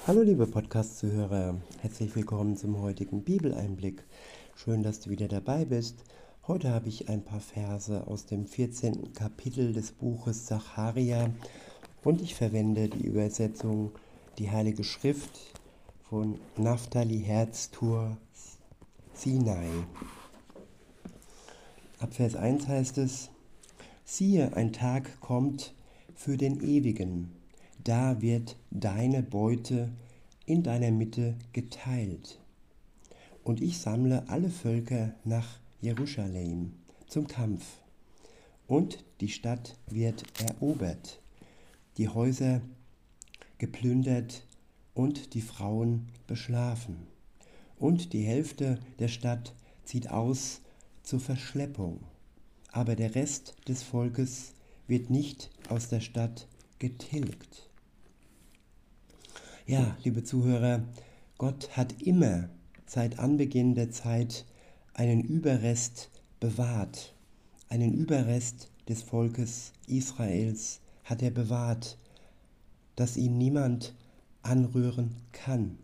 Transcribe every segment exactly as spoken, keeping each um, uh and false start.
Hallo liebe Podcast-Zuhörer, herzlich willkommen zum heutigen Bibeleinblick. Schön, dass du wieder dabei bist. Heute habe ich ein paar Verse aus dem vierzehnten Kapitel des Buches Sacharja und ich verwende die Übersetzung Die Heilige Schrift von Naphtali Herztour Sinai. Ab Vers eins heißt es: Siehe, ein Tag kommt für den Ewigen, da wird deine Beute in deiner Mitte geteilt. Und ich sammle alle Völker nach Jerusalem zum Kampf. Und die Stadt wird erobert, die Häuser geplündert und die Frauen beschlafen. Und die Hälfte der Stadt zieht aus zur Verschleppung. Aber der Rest des Volkes wird nicht aus der Stadt getilgt. Ja, liebe Zuhörer, Gott hat immer seit Anbeginn der Zeit einen Überrest bewahrt. Einen Überrest des Volkes Israels hat er bewahrt, dass ihn niemand anrühren kann.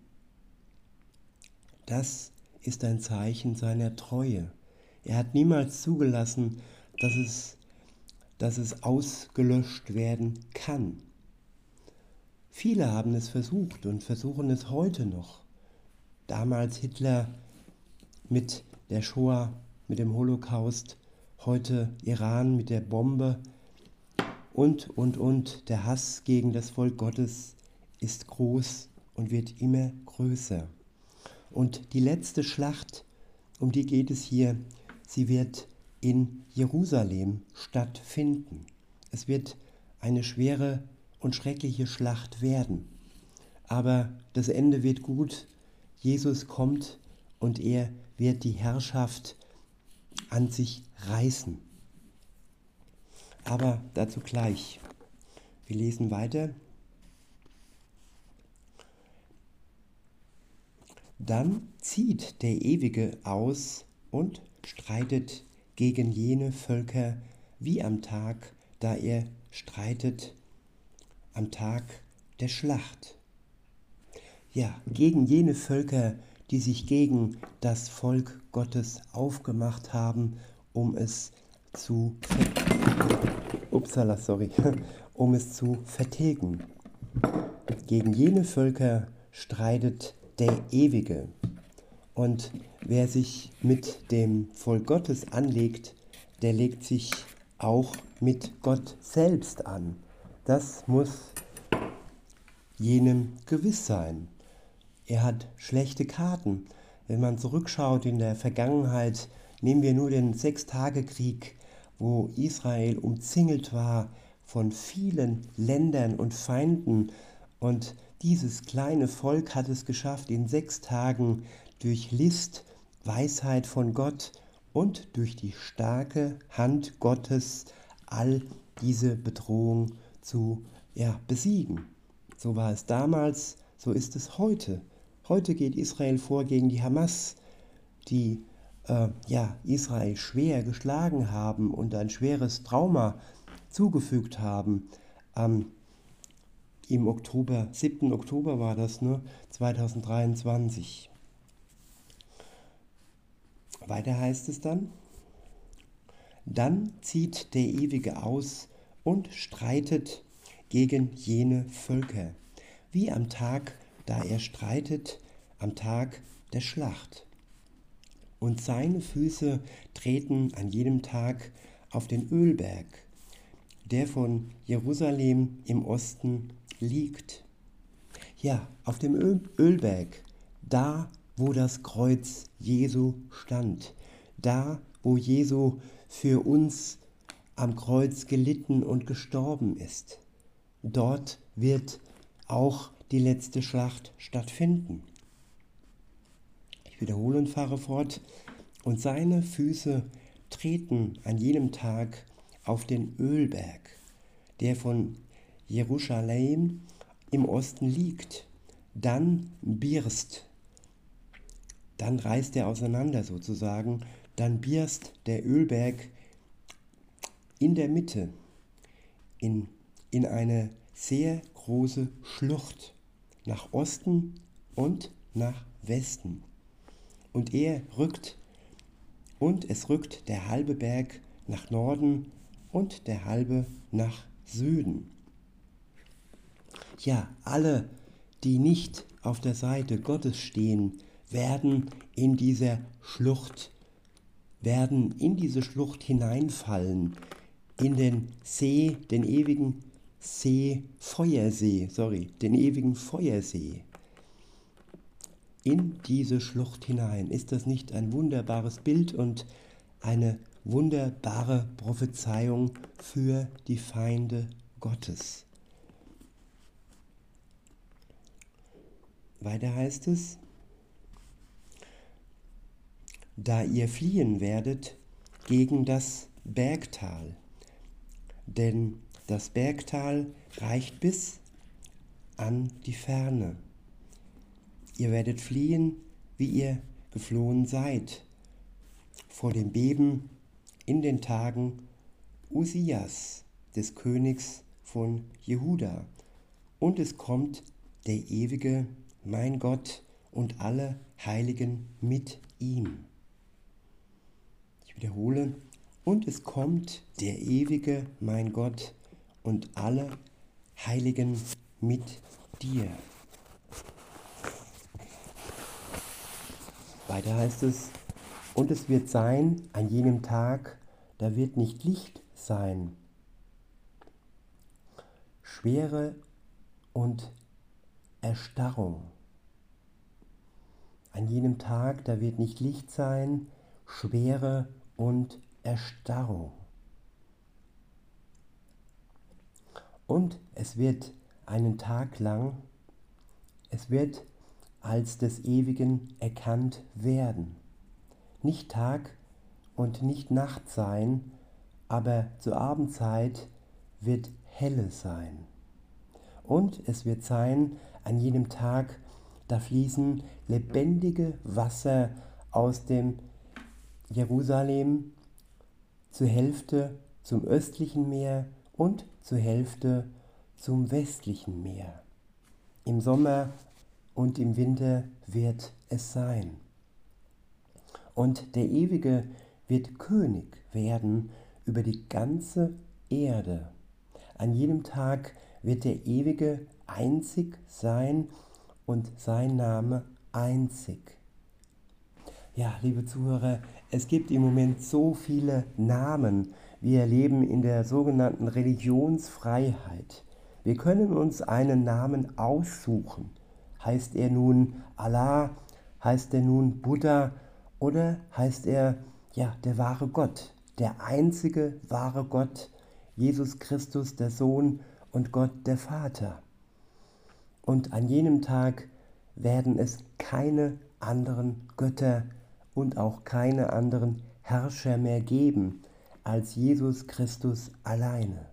Das ist ein Zeichen seiner Treue. Er hat niemals zugelassen, dass es, dass es ausgelöscht werden kann. Viele haben es versucht und versuchen es heute noch. Damals Hitler mit der Shoah, mit dem Holocaust, heute Iran mit der Bombe und, und, und. Der Hass gegen das Volk Gottes ist groß und wird immer größer. Und die letzte Schlacht, um die geht es hier, sie wird in Jerusalem stattfinden. Es wird eine schwere und schreckliche Schlacht werden. Aber das Ende wird gut. Jesus kommt und er wird die Herrschaft an sich reißen. Aber dazu gleich. Wir lesen weiter. Dann zieht der Ewige aus und streitet gegen jene Völker wie am Tag, da er streitet, am Tag der Schlacht. Ja, gegen jene Völker, die sich gegen das Volk Gottes aufgemacht haben, um es zu Upsala, sorry, um es zu vertilgen. Gegen jene Völker streitet der Ewige. Und wer sich mit dem Volk Gottes anlegt, der legt sich auch mit Gott selbst an. Das muss jenem gewiss sein. Er hat schlechte Karten. Wenn man zurückschaut in der Vergangenheit, nehmen wir nur den Sechstagekrieg, wo Israel umzingelt war von vielen Ländern und Feinden. Und dieses kleine Volk hat es geschafft, in sechs Tagen durch List, Weisheit von Gott und durch die starke Hand Gottes all diese Bedrohung zu ja, besiegen. So war es damals, so ist es heute. Heute geht Israel vor gegen die Hamas, die äh, ja, Israel schwer geschlagen haben und ein schweres Trauma zugefügt haben. Ähm, Im Oktober, siebten Oktober war das, ne, zweitausenddreiundzwanzig. Weiter heißt es dann: Dann zieht der Ewige aus und streitet gegen jene Völker, wie am Tag, da er streitet, am Tag der Schlacht. Und seine Füße treten an jedem Tag auf den Ölberg, der von Jerusalem im Osten liegt. Ja, auf dem Öl- Ölberg, da, wo das Kreuz Jesu stand, da, wo Jesu für uns am Kreuz gelitten und gestorben ist. Dort wird auch die letzte Schlacht stattfinden. Ich wiederhole und fahre fort. Und seine Füße treten an jenem Tag auf den Ölberg, der von Jerusalem im Osten liegt. Dann birst, dann reißt er auseinander sozusagen, dann birst der Ölberg in der Mitte in, in eine sehr große Schlucht. nach Osten und nach Westen. Und er rückt, und es rückt der halbe Berg nach Norden und der halbe nach Süden. Ja, alle, die nicht auf der Seite Gottes stehen, werden in dieser Schlucht, werden in diese Schlucht hineinfallen, in den See, den ewigen See, Feuersee, sorry, den ewigen Feuersee. In diese Schlucht hinein. Ist das nicht ein wunderbares Bild und eine wunderbare Prophezeiung für die Feinde Gottes? Weiter heißt es, da ihr fliehen werdet gegen das Bergtal, denn das Bergtal reicht bis an die Ferne. Ihr werdet fliehen, wie ihr geflohen seid, vor dem Beben in den Tagen Usias, des Königs von Jehuda. Und es kommt der ewige, mein Gott, und alle Heiligen mit ihm. Ich wiederhole, und es kommt der ewige, mein Gott, und alle Heiligen mit dir. Weiter heißt es, und es wird sein, an jenem Tag, da wird nicht Licht sein, Schwere und Erstarrung. An jenem Tag, da wird nicht Licht sein, Schwere und Erstarrung. Und es wird einen Tag lang, es wird als des Ewigen erkannt werden. Nicht Tag und nicht Nacht sein, aber zur Abendzeit wird helle sein. Und es wird sein, an jenem Tag, da fließen lebendige Wasser aus dem Jerusalem zur Hälfte zum östlichen Meer und zur Hälfte zum westlichen Meer. Im Sommer und im Winter wird es sein. Und der Ewige wird König werden über die ganze Erde. An jedem Tag wird der Ewige einzig sein und sein Name einzig. Ja, liebe Zuhörer, es gibt im Moment so viele Namen. Wir leben in der sogenannten Religionsfreiheit. Wir können uns einen Namen aussuchen. Heißt er nun Allah, heißt er nun Buddha oder heißt er ja der wahre Gott, der einzige wahre Gott, Jesus Christus, der Sohn und Gott, der Vater. Und an jenem Tag werden es keine anderen Götter und auch keine anderen Herrscher mehr geben als Jesus Christus alleine.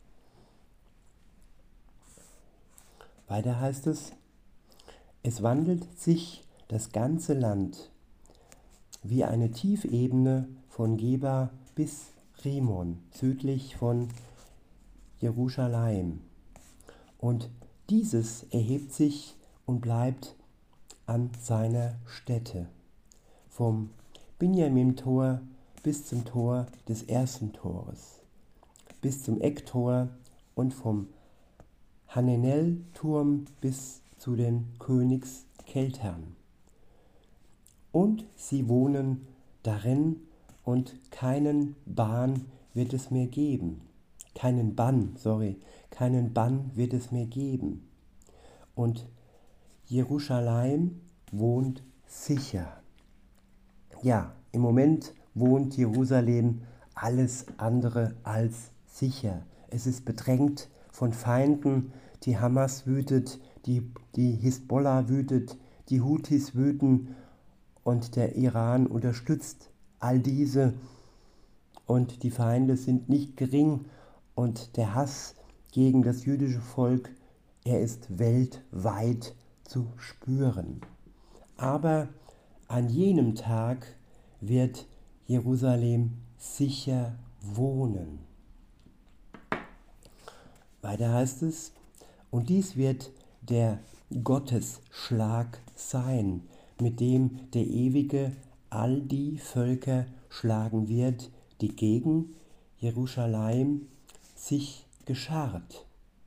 Weiter heißt es, es wandelt sich das ganze Land wie eine Tiefebene von Geba bis Rimon, südlich von Jerusalem. Und dieses erhebt sich und bleibt an seiner Stätte, vom Binjamin-Tor bis zum Tor des ersten Tores, bis zum Ecktor und vom Hananel-Turm bis zu den Königskeltern. Und sie wohnen darin, und keinen Bann wird es mehr geben. Keinen Bann, sorry, keinen Bann wird es mehr geben. Und Jerusalem wohnt sicher. Ja, im Moment wohnt Jerusalem alles andere als sicher. Es ist bedrängt von Feinden. Die Hamas wütet, die, die Hisbollah wütet, die Houthis wüten und der Iran unterstützt all diese. Und die Feinde sind nicht gering und der Hass gegen das jüdische Volk, er ist weltweit zu spüren. Aber an jenem Tag wird Jerusalem sicher wohnen. Weiter heißt es, und dies wird der Gottes Schlag sein, mit dem der Ewige all die Völker schlagen wird, die gegen Jerusalem sich geschart.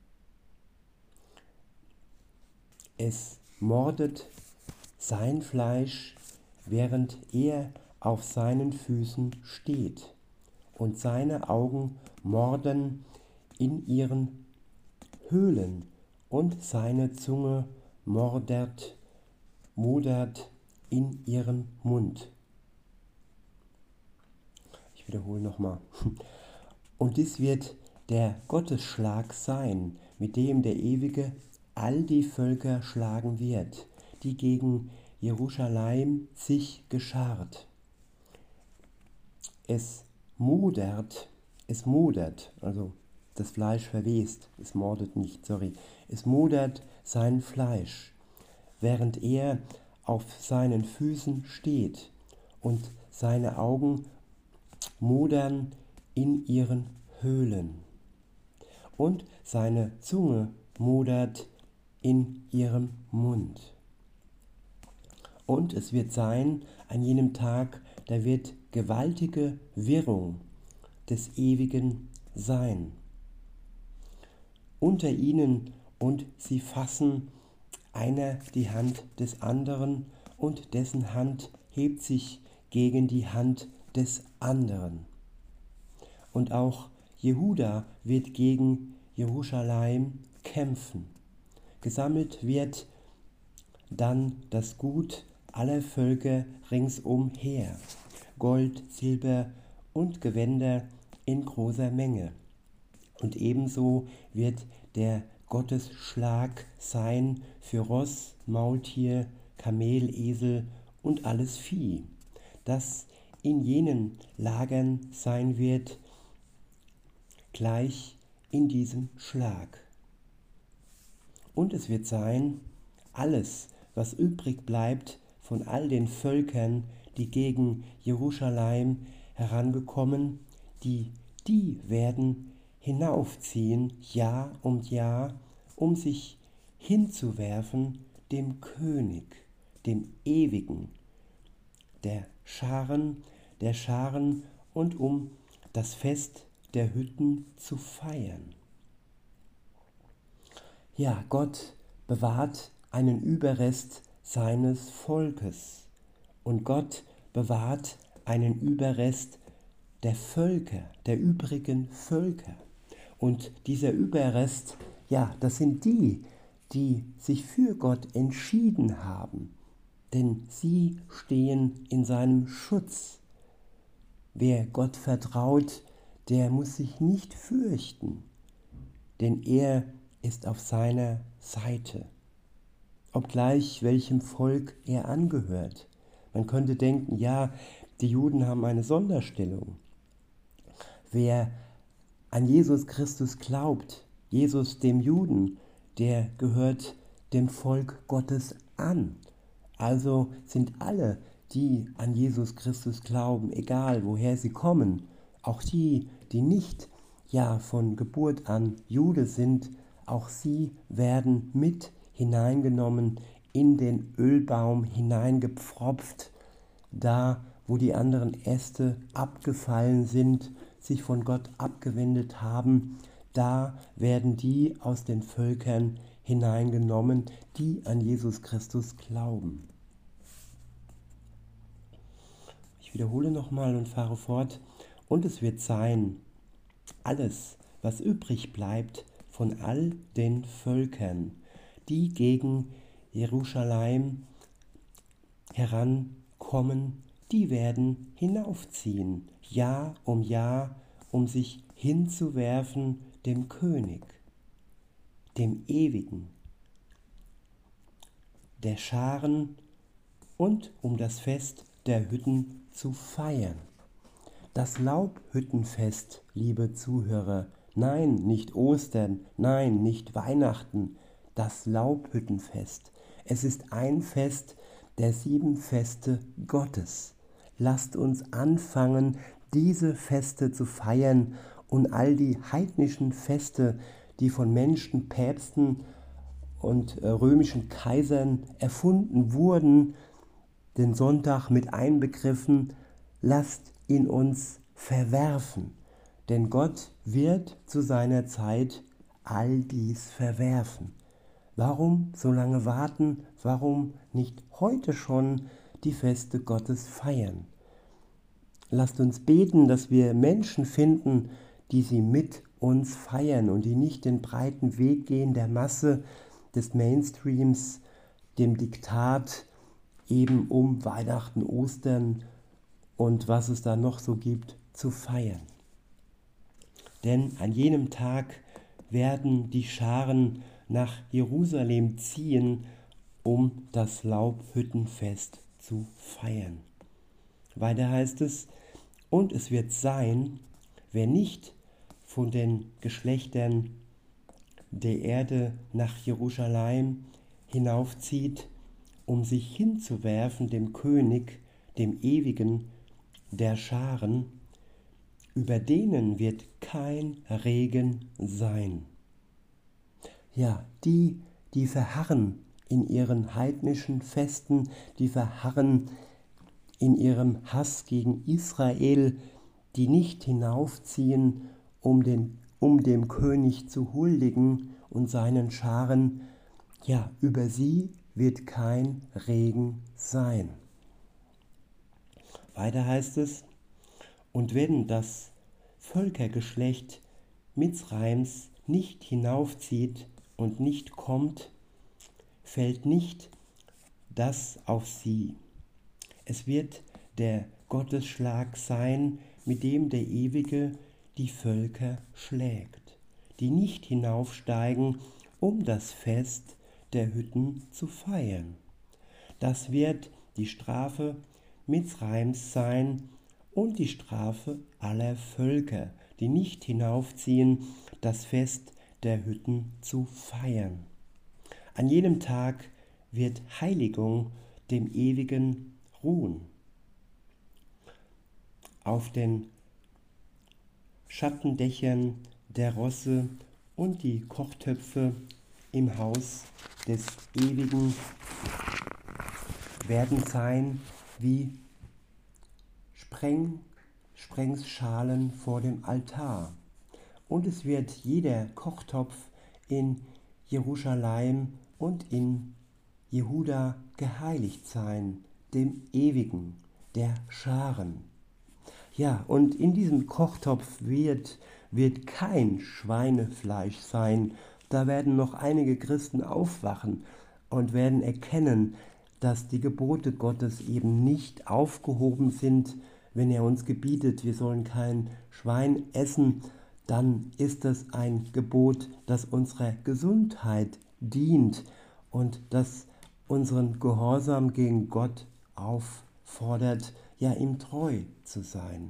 Es mordet sein Fleisch, während er auf seinen Füßen steht, und seine Augen morden in ihren Höhlen, und seine Zunge mordert, modert in ihrem Mund. Ich wiederhole nochmal. Und dies wird der Gottesschlag sein, mit dem der Ewige all die Völker schlagen wird, die gegen Jerusalem sich geschart. Es modert, es modert, also das Fleisch verwest, es mordet nicht, sorry, es modert sein Fleisch, während er auf seinen Füßen steht, und seine Augen modern in ihren Höhlen, und seine Zunge modert in ihrem Mund. Und es wird sein, an jenem Tag, da wird gewaltige Wirrung des Ewigen sein unter ihnen, und sie fassen einer die Hand des anderen, und dessen Hand hebt sich gegen die Hand des anderen. Und auch Jehuda wird gegen Jerusalem kämpfen. Gesammelt wird dann das Gut aller Völker ringsumher, Gold, Silber und Gewänder in großer Menge. Und ebenso wird der Gottesschlag sein für Ross, Maultier, Kamel, Esel und alles Vieh, das in jenen Lagern sein wird, gleich in diesem Schlag. Und es wird sein, alles, was übrig bleibt von all den Völkern, die gegen Jerusalem herangekommen, die, die werden hinaufziehen, Jahr um Jahr, um sich hinzuwerfen dem König, dem Ewigen, der Scharen, der Scharen, und um das Fest der Hütten zu feiern. Ja, Gott bewahrt einen Überrest seines Volkes, und Gott bewahrt einen Überrest der Völker, der übrigen Völker. Und dieser Überrest, ja, das sind die, die sich für Gott entschieden haben, denn sie stehen in seinem Schutz. Wer Gott vertraut, der muss sich nicht fürchten, denn er ist auf seiner Seite, obgleich welchem Volk er angehört. Man könnte denken, ja, die Juden haben eine Sonderstellung. Wer an Jesus Christus glaubt, Jesus dem Juden, der gehört dem Volk Gottes an. Also sind alle, die an Jesus Christus glauben, egal woher sie kommen, auch die, die nicht ja von Geburt an Jude sind, auch sie werden mit hineingenommen, in den Ölbaum hineingepfropft, da wo die anderen Äste abgefallen sind, sich von Gott abgewendet haben, da werden die aus den Völkern hineingenommen, die an Jesus Christus glauben. Ich wiederhole nochmal und fahre fort. Und es wird sein, alles, was übrig bleibt von all den Völkern, die gegen Jerusalem herankommen, die werden hinaufziehen, Jahr um Jahr, um sich hinzuwerfen dem König, dem Ewigen, der Scharen, und um das Fest der Hütten zu feiern. Das Laubhüttenfest, liebe Zuhörer, nein, nicht Ostern, nein, nicht Weihnachten, das Laubhüttenfest. Es ist ein Fest der sieben Feste Gottes. Lasst uns anfangen, diese Feste zu feiern und all die heidnischen Feste, die von Menschen, Päpsten und äh, römischen Kaisern erfunden wurden, den Sonntag mit einbegriffen, lasst ihn uns verwerfen. Denn Gott wird zu seiner Zeit all dies verwerfen. Warum so lange warten? Warum nicht heute schon die Feste Gottes feiern? Lasst uns beten, dass wir Menschen finden, die sie mit uns feiern und die nicht den breiten Weg gehen der Masse, des Mainstreams, dem Diktat, eben um Weihnachten, Ostern und was es da noch so gibt, zu feiern. Denn an jenem Tag werden die Scharen nach Jerusalem ziehen, um das Laubhüttenfest zu feiern. Weiter heißt es, und es wird sein, wer nicht von den Geschlechtern der Erde nach Jerusalem hinaufzieht, um sich hinzuwerfen dem König, dem Ewigen der Scharen, über denen wird kein Regen sein. Ja, die, die verharren in ihren heidnischen Festen, die verharren in ihrem Hass gegen Israel, die nicht hinaufziehen, um, den, um dem König zu huldigen und seinen Scharen, ja, über sie wird kein Regen sein. Weiter heißt es, und wenn das Völkergeschlecht Mizraims nicht hinaufzieht und nicht kommt, fällt nicht das auf sie. Es wird der Gottesschlag sein, mit dem der Ewige die Völker schlägt, die nicht hinaufsteigen, um das Fest der Hütten zu feiern. Das wird die Strafe Mizraims sein und die Strafe aller Völker, die nicht hinaufziehen, das Fest der Hütten zu feiern. An jenem Tag wird Heiligung dem Ewigen ruhen. Auf den Schattendächern der Rosse und die Kochtöpfe im Haus des Ewigen werden sein wie Spreng, Sprengschalen vor dem Altar. Und es wird jeder Kochtopf in Jerusalem und in Jehuda geheiligt sein, dem Ewigen, der Scharen. Ja, und in diesem Kochtopf wird, wird kein Schweinefleisch sein. Da werden noch einige Christen aufwachen und werden erkennen, dass die Gebote Gottes eben nicht aufgehoben sind. Wenn er uns gebietet, wir sollen kein Schwein essen, dann ist das ein Gebot, das unserer Gesundheit dient und das unseren Gehorsam gegen Gott auffordert, ja ihm treu zu sein.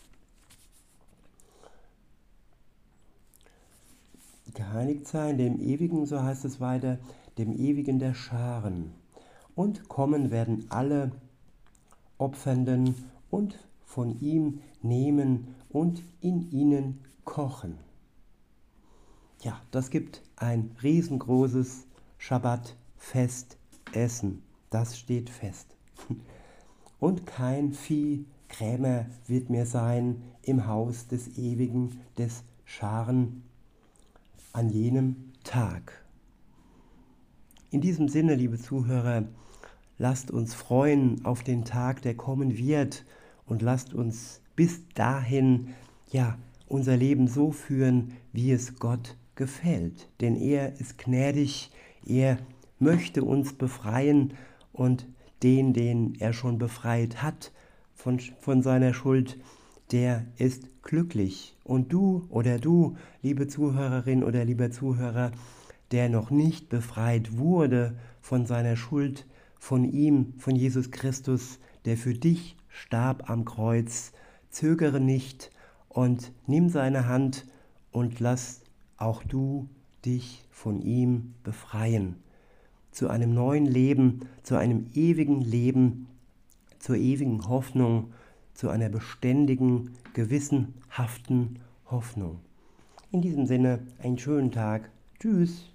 Geheiligt sein dem Ewigen, so heißt es weiter, dem Ewigen der Scharen. Und kommen werden alle Opfernden und von ihm nehmen und in ihnen kochen. Ja, das gibt ein riesengroßes Schabbat-Festessen. Das steht fest. Und kein Viehkrämer wird mehr sein im Haus des Ewigen, des Scharen an jenem Tag. In diesem Sinne, liebe Zuhörer, lasst uns freuen auf den Tag, der kommen wird, und lasst uns bis dahin ja unser Leben so führen, wie es Gott gefällt. Denn er ist gnädig, er möchte uns befreien und den, den er schon befreit hat von, von seiner Schuld, der ist glücklich. Und du oder du, liebe Zuhörerin oder lieber Zuhörer, der noch nicht befreit wurde von seiner Schuld, von ihm, von Jesus Christus, der für dich starb am Kreuz, zögere nicht und nimm seine Hand und lass auch du dich von ihm befreien. Zu einem neuen Leben, zu einem ewigen Leben, zur ewigen Hoffnung, zu einer beständigen, gewissenhaften Hoffnung. In diesem Sinne, einen schönen Tag. Tschüss.